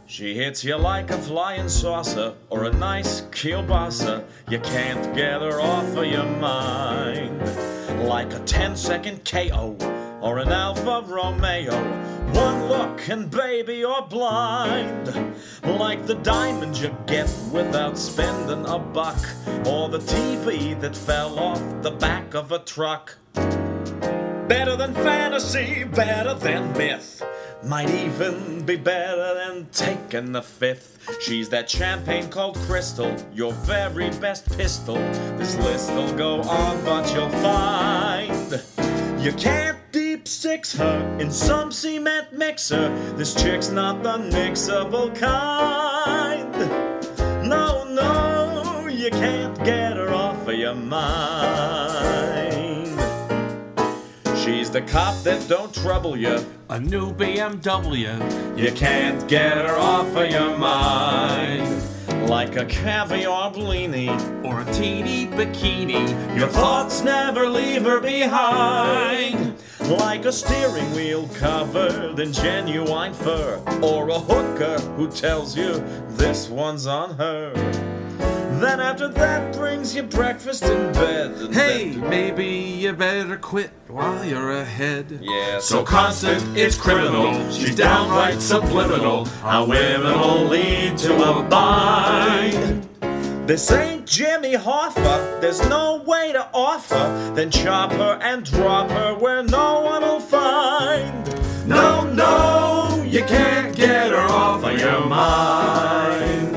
She hits you like a flying saucer or a nice kielbasa. You can't get her off of your mind. Like a 10-second KO or an Alfa Romeo. One look and baby you're blind. Like the diamond you get without spending a buck, or the TV that fell off the back of a truck. Better than fantasy, better than myth. Might even be better than taking the fifth. She's that champagne called Crystal, your very best pistol. This list'll go on, but you'll find you can't deep six her in some cement mixer. This chick's not the mixable kind. No, no, you can't get her off of your mind. She's the cop that don't trouble you, a new BMW. You can't get her off of your mind. Like a caviar blini Or a teeny bikini. Your thoughts never leave her behind. Like a steering wheel covered in genuine fur, or a hooker who tells you this one's on her. Then after that brings you breakfast in bed. Hey, maybe you better quit while you're ahead. Yeah, So constant, it's criminal. She's downright subliminal. How women will lead to a bind. This ain't Jimmy Hoffa, there's no way to offer. Then chop her and drop her where no one will find. No, no, you can't get her off of your mind.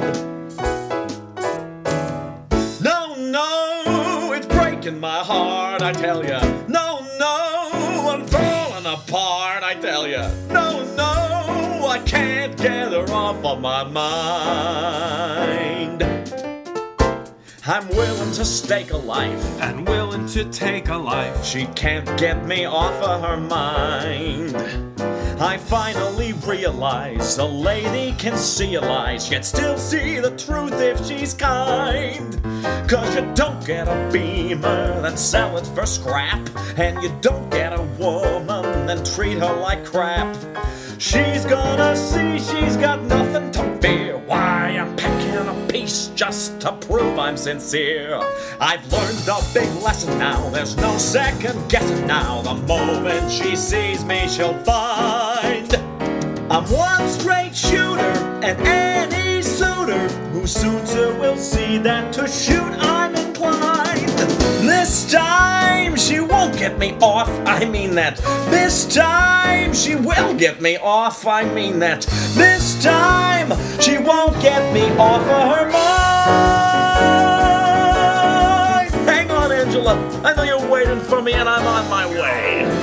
No, no, it's breaking my heart, I tell ya. No, no, I'm falling apart, I tell ya. No, no, I can't get her off of my mind. I'm willing to stake a life, And willing to take a life. she can't get me off of her mind. I finally realize a lady can see your lies, yet still see the truth if she's kind. Cause you don't get a Beamer, then sell it for scrap. And you don't get a woman, then treat her like crap. She's gonna see she's got nothing to fear. Why, I'm packing a piece just to prove I'm sincere. I've learned a big lesson now, there's no second guessing now. The moment she sees me, she'll find I'm one straight shooter, and any suitor who suits her will see that to shoot I'm inclined. This time she won't get me off, I mean that. This time she will get me off, I mean that. This time she won't get me off of her mind. Hang on, Angela, I know you're waiting for me and I'm on my way.